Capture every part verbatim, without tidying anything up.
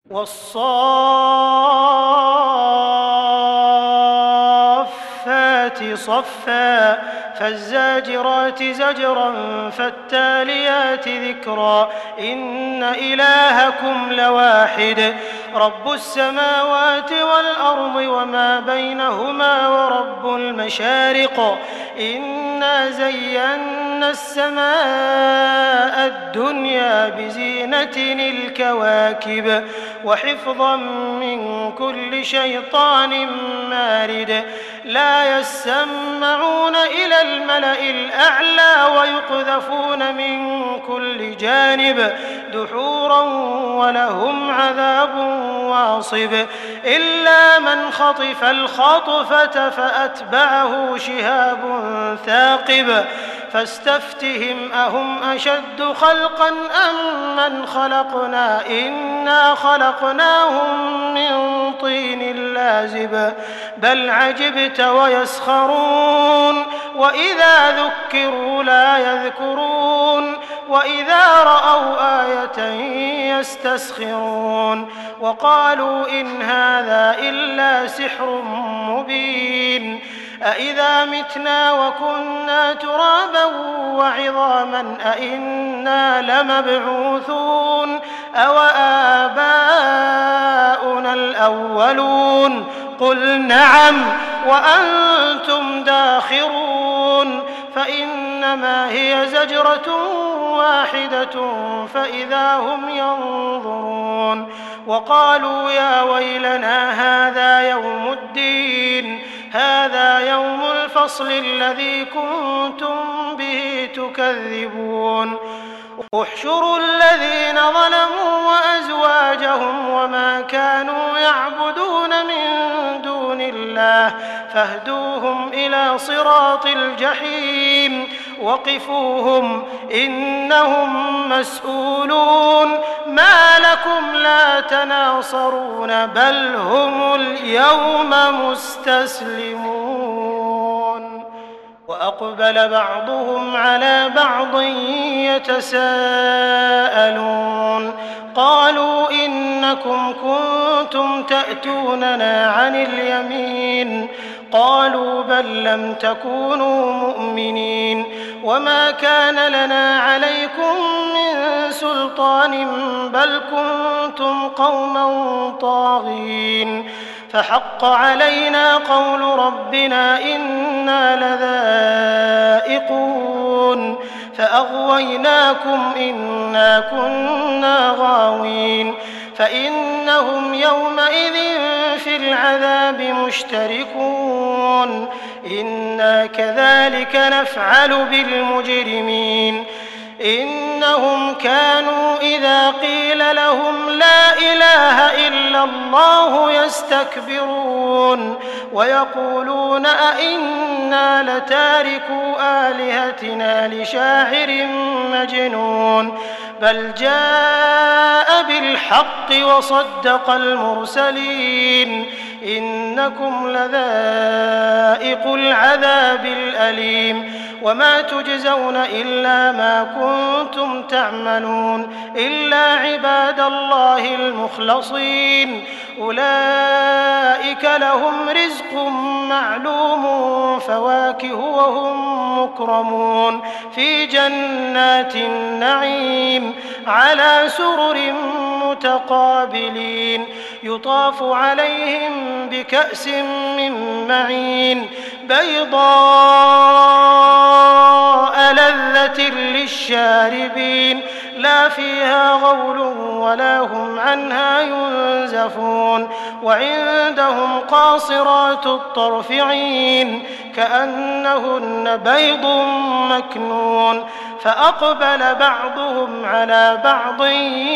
وَالصَّافَّاتِ صَفًّا فَالزَّاجِرَاتِ زَجْرًا فَالتَّالِيَاتِ ذِكْرًا إِنَّ إِلَٰهَكُمْ لَوَاحِدٌ رَبُّ السَّمَاوَاتِ وَالْأَرْضِ وَمَا بَيْنَهُمَا وَرَبُّ الْمَشَارِقِ إِنَّا زَيَّنَّا السَّمَاءَ الدُّنْيَا بِزِينَةٍ الْكَوَاكِبِ وَحِفْظًا مِّن كُلِّ شَيْطَانٍ مَّارِدٍ لَّا يَسَّمَّعُونَ إِلَى الْمَلَإِ الْأَعْلَىٰ وَيُقْذَفُونَ مِن كُلِّ جَانِبٍ دُحُورًا وَلَهُمْ عَذَابٌ وَاصِبٌ إِلَّا مَنْ خَطِفَ الْخَطْفَةَ فَأَتْبَعَهُ شِهَابٌ ثَاقِبٌ فَاسْتَفْتِهِمْ أَهُمْ أَشَدُّ خَلْقًا أَم مَّنْ خَلَقْنَا إِنَّا خَلَقْنَاهُم مِّن طِينٍ لَّازِبٍ بَلْ عَجِبْتَ وَيَسْخَرُونَ وَإِذَا ذُكِّرُوا لَا يَذْكُرُونَ وَإِذَا رَأَوْا آيَةً يَسْتَسْخِرُونَ وَقَالُوا إِنْ هَٰذَا إِلَّا سِحْرٌ مُّبِينٌ أَإِذَا مِتْنَا وَكُنَّا تُرَابًا وَعِظَامًا أَإِنَّا لَمَبْعُوثُونَ أَوَآبَاؤُنَا الْأَوَّلُونَ قُلْ نَعَمْ وَأَنتُمْ دَاخِرُونَ فَإِنَّمَا هِيَ زَجْرَةٌ وَاحِدَةٌ فَإِذَا هُمْ يَنظُرُونَ وَقَالُوا يَا وَيْلَنَا هَٰذَا يَوْمُ الدِّينِ هَٰذَا يَوْمُ الْفَصْلِ الَّذِي كُنتُم بِهِ تُكَذِّبُونَ احْشُرُوا الَّذِينَ ظَلَمُوا وَأَزْوَاجَهُمْ وَمَا كَانُوا يَعْبُدُونَ مِن دُونِ اللَّهِ فَاهْدُوهُمْ إِلَىٰ صِرَاطِ الْجَحِيمِ وَقِفُوهُمْ إِنَّهُم مَّسْئُولُونَ مَا لَكُمْ لَا تَنَاصَرُونَ بَلْ هُمُ الْيَوْمَ مُسْتَسْلِمُونَ وَأَقْبَلَ بَعْضُهُمْ عَلَىٰ بَعْضٍ يَتَسَاءَلُونَ قَالُوا إِنَّكُمْ كُنتُمْ تَأْتُونَنَا عَنِ الْيَمِينِ قَالُوا بَل لَّمْ تَكُونُوا مُؤْمِنِينَ وَمَا كَانَ لَنَا عَلَيْكُم مِّن سُلْطَانٍ بَلْ كُنتُمْ قَوْمًا طَاغِينَ فَحَقَّ عَلَيْنَا قَوْلُ رَبِّنَا إِنَّا لَذَائِقُونَ فَأَغْوَيْنَاكُمْ إِنَّا كُنَّا غَاوِينَ فَإِنَّهُمْ يَوْمَئِذٍ فِي الْعَذَابِ مُشْتَرِكُونَ إِنَّا كَذَٰلِكَ نَفْعَلُ بِالْمُجْرِمِينَ إِنَّهُمْ كَانُوا إِذَا قِيلَ لَهُمْ لَا إِلَٰهَ إِلَّا اللَّهُ يَسْتَكْبِرُونَ وَيَقُولُونَ أَإِنَّا لَتَارِكُو آلِهَتِنَا لِشَاعِرٍ مَّجْنُونٍ بَلْ جَاءَ بِالْحَقِّ وَصَدَّقَ الْمُرْسَلِينَ إِنَّكُمْ لَذَائِقُو الْعَذَابِ الْأَلِيمِ وَمَا تُجْزَوْنَ إِلَّا مَا كُنتُمْ تَعْمَلُونَ إِلَّا عِبَادَ اللَّهِ الْمُخْلَصِينَ أُولَٰئِكَ لَهُمْ رِزْقٌ مَّعْلُومٌ فَوَاكِهُ وَهُم مُّكْرَمُونَ فِي جَنَّاتِ النَّعِيمِ عَلَىٰ سُرُرٍ مُّتَقَابِلِينَ يُطَافُ عَلَيْهِم بِكَأْسٍ مِّن مَّعِينٍ بَيْضَاءَ لَذَّةٍ لِّلشَّارِبِينَ لَا فِيهَا غَوْلٌ وَلَا هُمْ عَنْهَا يُنزَفُونَ وَعِندَهُمْ قَاصِرَاتُ الطَّرْفِ عِينٌ كَأَنَّهُنَّ بَيْضٌ مَّكْنُونٌ فَأَقْبَلَ بَعْضُهُمْ عَلَىٰ بَعْضٍ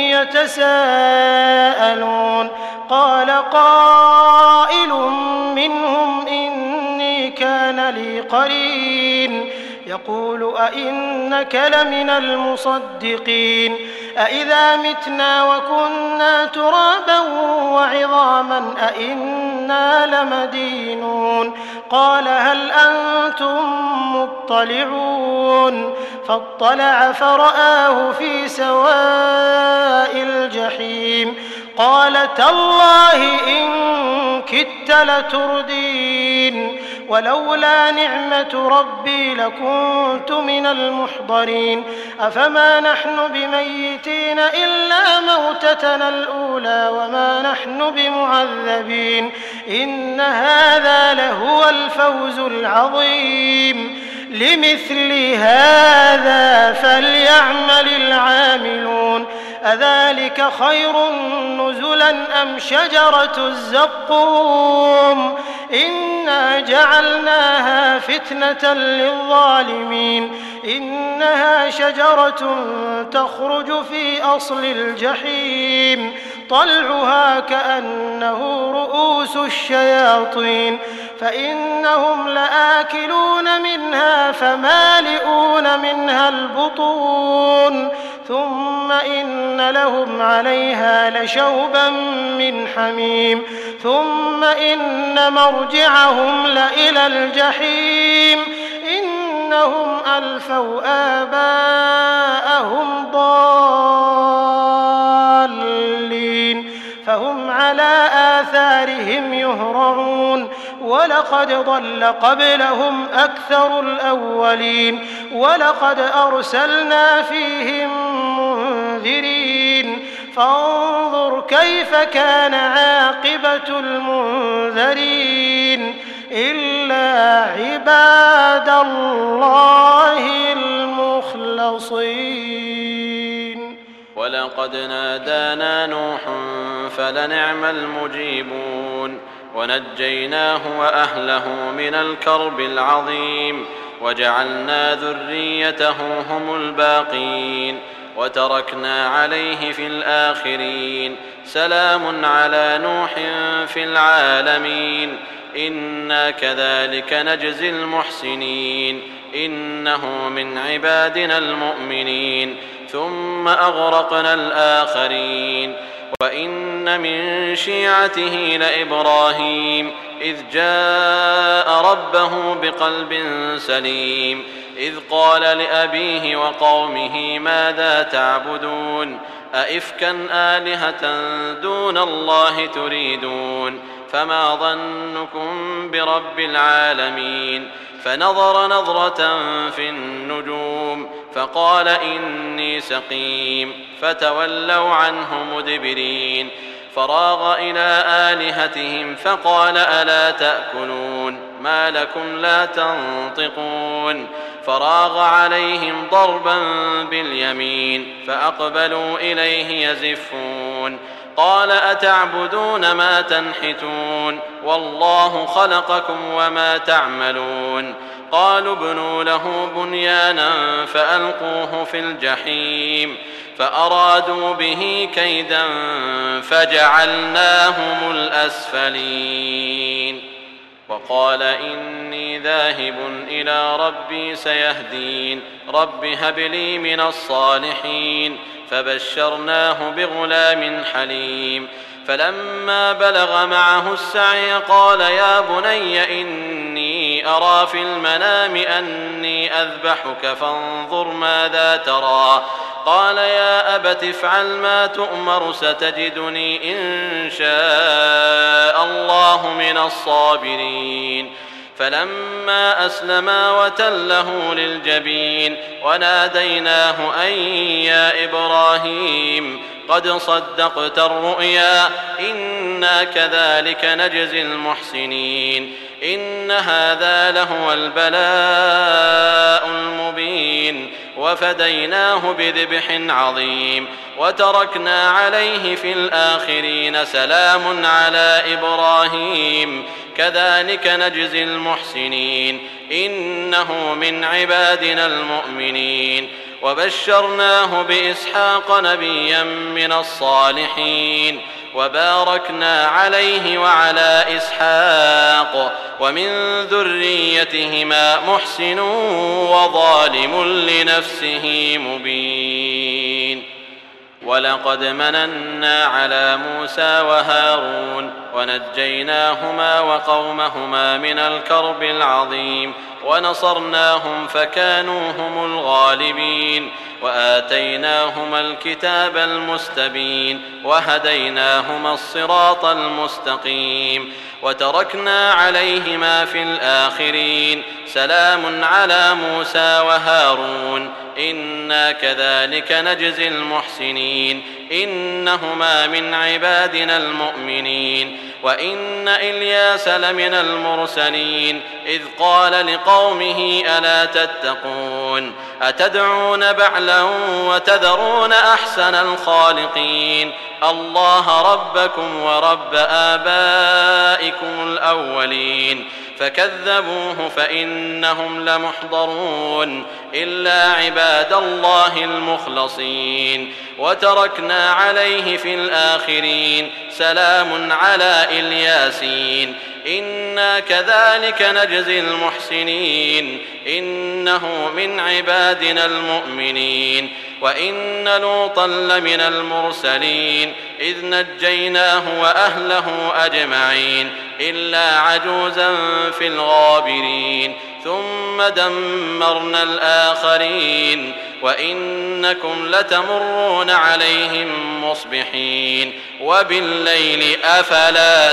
يَتَسَاءَلُونَ قَالَ قَائِلٌ مِّنْهُمْ إِنِّي كَانَ لِي قَرِينٌ يَقُولُ أَإِنَّكَ لَمِنَ الْمُصَدِّقِينَ أَإِذَا مِتْنَا وَكُنَّا تُرَابًا وَعِظَامًا أَإِنَّا لَمَدِينُونَ قَالَ هَلْ أَنتُم مُّطَّلِعُونَ فَاطَّلَعَ فَرَآهُ فِي سَوَاءِ الْجَحِيمِ قال تالله إن كدت لتردين ولولا نعمة ربي لكنت من المحضرين أفما نحن بميتين إلا موتتنا الأولى وما نحن بمعذبين إن هذا لهو الفوز العظيم لمثل هذا فليعمل العاملون أذلك خير نزلا أم شجرة الزقوم إنا جعلناها فتنة للظالمين إنها شجرة تخرج في أصل الجحيم طلعها كأنه رؤوس الشياطين فإنهم لآكلون منها فمالئون منها البطون ثم إن لهم عليها لشوبا من حميم ثم إن مرجعهم لإلى الجحيم إنهم ألفوا آباءهم ضالين فهم على آثارهم يهرعون ولقد ضل قبلهم أكثر الأولين ولقد أرسلنا فيهم منذرين فانظر كيف كان عاقبة المنذرين إلا عباد الله المخلصين. ولقد نادانا نوح فلنعم المجيبون ونجيناه وأهله من الكرب العظيم وجعلنا ذريته هم الباقين وتركنا عليه في الآخرين سلام على نوح في العالمين إنا كذلك نجزي المحسنين إنه من عبادنا المؤمنين ثم أغرقنا الآخرين وإن من شيعته لإبراهيم إذ جاء ربه بقلب سليم إذ قال لأبيه وقومه ماذا تعبدون أئفكا آلهة دون الله تريدون فما ظنكم برب العالمين فنظر نظرة في النجوم فقال إني سقيم فتولوا عنه مدبرين فراغ إلى آلهتهم فقال ألا تأكلون ما لكم لا تنطقون فراغ عليهم ضربا باليمين فأقبلوا إليه يزفون قال أتعبدون ما تنحتون والله خلقكم وما تعملون قالوا ابنوا له بنيانا فألقوه في الجحيم فأرادوا به كيدا فجعلناهم الأسفلين وقال إني ذاهب إلى ربي سيهدين رب هب لي من الصالحين فبشرناه بغلام حليم فلما بلغ معه السعي قال يا بني إني أرى في المنام أني أذبحك فانظر ماذا ترى قال يا أبت افعل ما تؤمر ستجدني إن شاء الله من الصابرين فلما أسلما وتله للجبين وناديناه أن يا إبراهيم قد صدقت الرؤيا إنا كذلك نجزي المحسنين إن هذا لهو البلاء المبين وفديناه بذبح عظيم وتركنا عليه في الآخرين سلام على إبراهيم كذلك نجزي المحسنين إنه من عبادنا المؤمنين وبشرناه بإسحاق نبيا من الصالحين وباركنا عليه وعلى إسحاق ومن ذريتهما محسن وظالم لنفسه مبين ولقد مننا على موسى وهارون ونجيناهما وقومهما من الكرب العظيم ونصرناهم فكانوا هم الغالبين وآتيناهما الكتاب المستبين وهديناهما الصراط المستقيم وتركنا عليهما في الآخرين سلام على موسى وهارون إنا كذلك نجزي المحسنين إنهما من عبادنا المؤمنين وإن إلياس لمن المرسلين إذ قال لقومه ألا تتقون أتدعون بعلا وتذرون أحسن الخالقين الله ربكم ورب آبائكم الأولين فكذبوه فإنهم لمحضرون إلا عباد الله المخلصين وتركنا عليه في الآخرين سلام على الياسين إنا كذلك نجزي المحسنين إنه من عبادنا المؤمنين وإن لوطا لمن المرسلين إذ نجيناه وأهله أجمعين إلا عجوزا في الغابرين ثم دمرنا الآخرين وإنكم لتمرون عليهم مصبحين وبالليل أفلا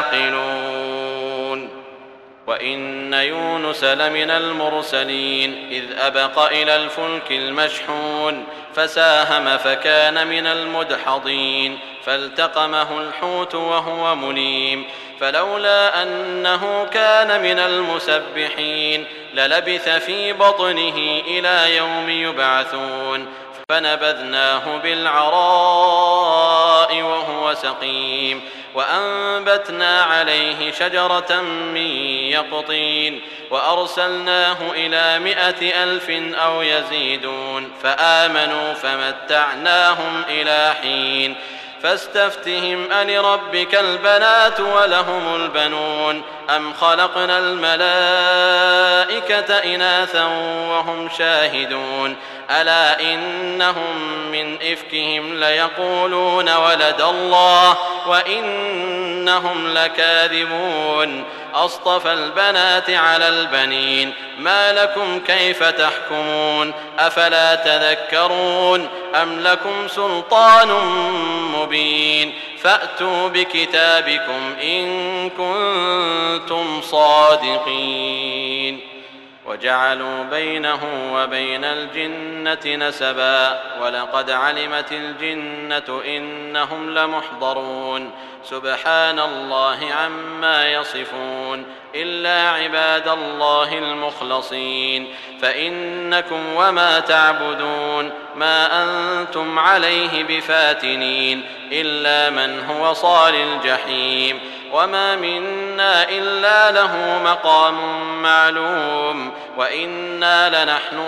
تعقلون وإن يونس لمن المرسلين إذ أبق إلى الفلك المشحون فساهم فكان من المدحضين فالتقمه الحوت وهو مليم فلولا أنه كان من المسبحين للبث في بطنه إلى يوم يبعثون فنبذناه بالعراء وهو سقيم وأنبتنا عليه شجرة من يقطين وأرسلناه إلى مائة ألف أو يزيدون فآمنوا فمتعناهم إلى حين فاستفتهم ألربك البنات ولهم البنون أم خلقنا الملائكة إناثا وهم شاهدون ألا إنهم من إفكهم ليقولون ولد الله وإنهم لكاذبون أصطفى البنات على البنين ما لكم كيف تحكمون أفلا تذكرون أم لكم سلطان مبين فأتوا بكتابكم إن كنتم صادقين وجعلوا بينه وبين الجنة نسبا ولقد علمت الجنة إنهم لمحضرون سبحان الله عما يصفون إلا عباد الله المخلصين فإنكم وما تعبدون ما أنتم عليه بفاتنين إلا من هو صال الجحيم وما منا إلا له مقام معلوم وإنا لنحن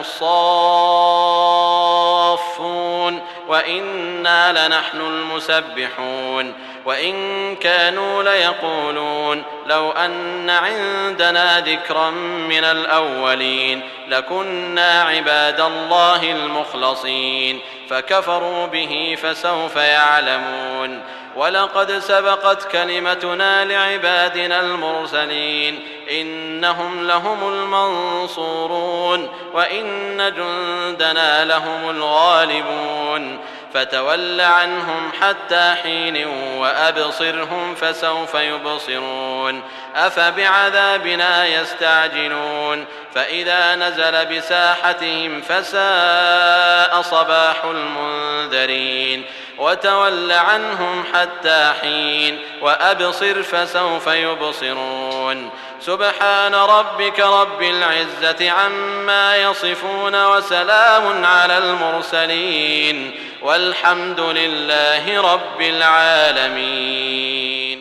الصافون وإنا لنحن المسبحون وإن كانوا ليقولون لو أن عندنا ذكرا من الأولين لكنا عباد الله المخلصين فكفروا به فسوف يعلمون ولقد سبقت كلمتنا لعبادنا المرسلين إنهم لهم المنصورون وإن جندنا لهم الغالبون فتول عنهم حتى حين وأبصرهم فسوف يبصرون أفبعذابنا يستعجلون فإذا نزل بساحتهم فساء صباح المنذرين وتول عنهم حتى حين وأبصر فسوف يبصرون سبحان ربك رب العزة عما يصفون وسلام على المرسلين والحمد لله رب العالمين.